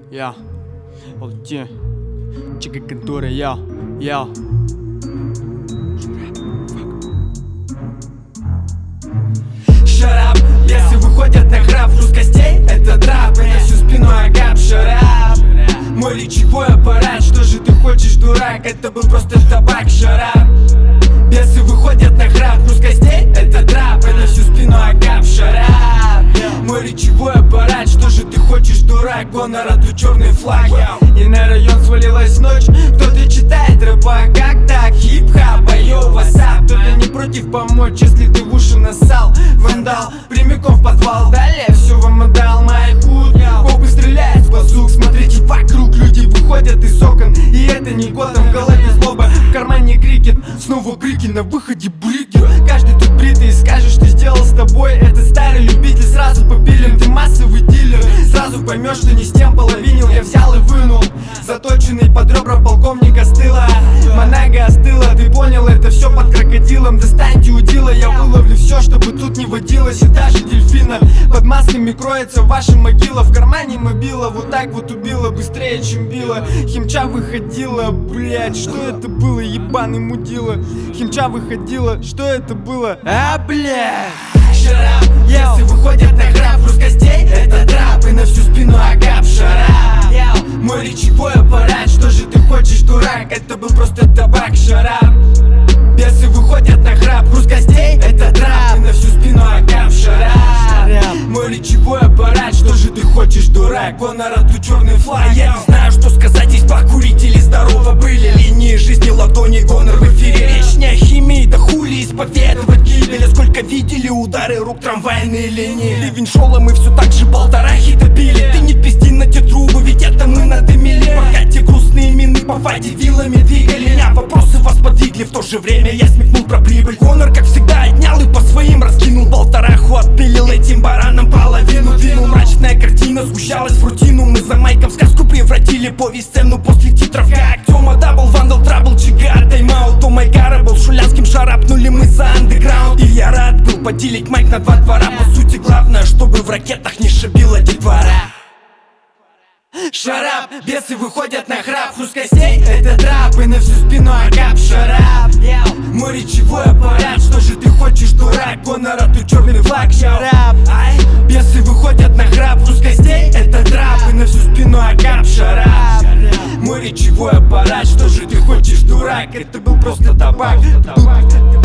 Я, Алти, Чика контора, я. Шарап, если выходят на храп русскостей, это драп, и на всю спину агап. Шарап, мой речевой аппарат, что же ты хочешь, дурак? Это был просто табак. Шарап, бесы выходят на храп русскостей, это драп, и на всю спину агап. Шарап, мой речевой аппарат, что же ты хочешь, дурак? Гонор, а тут черный флаг. И на район свалилась ночь, кто-то читает рэпа, как так? Хип-хап, айо, васап. Кто-то не против помочь, если ты в уши насал. Вандал, прямиком в подвал, далее все вам отдал. Май худ, копы стреляют с базук. Смотрите вокруг, люди выходят из окон, и это не Готэм, в голове злоба, в кармане крикет. Снова крики, на выходе брики. Каждый тут бритый скажет, что сделал с тобой этот старый любитель. Сразу попилим, ты массовый дилер. Сразу поймешь, что не с тем половинил. Я взял и вынул заточенный под ребра полковника стыла. Монага остыла, ты понял, это все под крокодилом. Достаньте удила, я выловлю все, чтобы тут не водилось, и даже дельфина. Под масками кроется ваша могила, в кармане мобила. Вот так вот убила, быстрее, чем била. Химча выходила, блять, что это было, ебаный мудила. Химча выходила, что это было, блять. Шарап, если выходят на храп русскостей, это драп, и на всю спину агап. Шарап, мой речевой аппарат, что же ты хочешь, дурак? Это был просто табак. Шарап, бесы выходят на храп русскостей, это драп, и на всю спину агап. Шарап, мой речевой аппарат, что же ты хочешь, дурак? Гонор, а тут черный флаг. Я не знаю, что сказать, здесь покурители здорово были. Линии жизни, ладони, гонор в эфире. Речь не о химии, да хули исповедовать гибель. Сколько видели удары рук, трамвайные линии. Ливень шел, а мы все так же полтора хита били. Ты не пизди на те трубы, ведь это мы надымили. Пока те грустные мины по фаде вилами двигали. Меня вопросы вас подвигли, в то же время я смекнул про прибыль. Гонор, как всегда, отнял и по своим раскинул. Болтараху отпилил, этим баранам половину двинул. Мрачная картина сгущалась в рутину. Мы за майком сказку превратили, повесть сцену после титров. Как Тёма дабл, вандал, трабл, чигар, тайм-аут. О май гара был шулянским, шарапнули мы за андеграунд. И я рад был поделить майк на два двора. По сути главное, чтобы в ракетах не шибила детвора. Шарап, бесы выходят на храп русскостей, это драп, и на всю спину агап. Шарап, мой речевой аппарат, что же ты хочешь, дурак? Гонор, а тут черный флаг. Шарап, бесы выходят на храп русскостей, это драп, и на всю спину агап. Шарап, мой речевой аппарат, что же ты хочешь, дурак? Это был просто табак.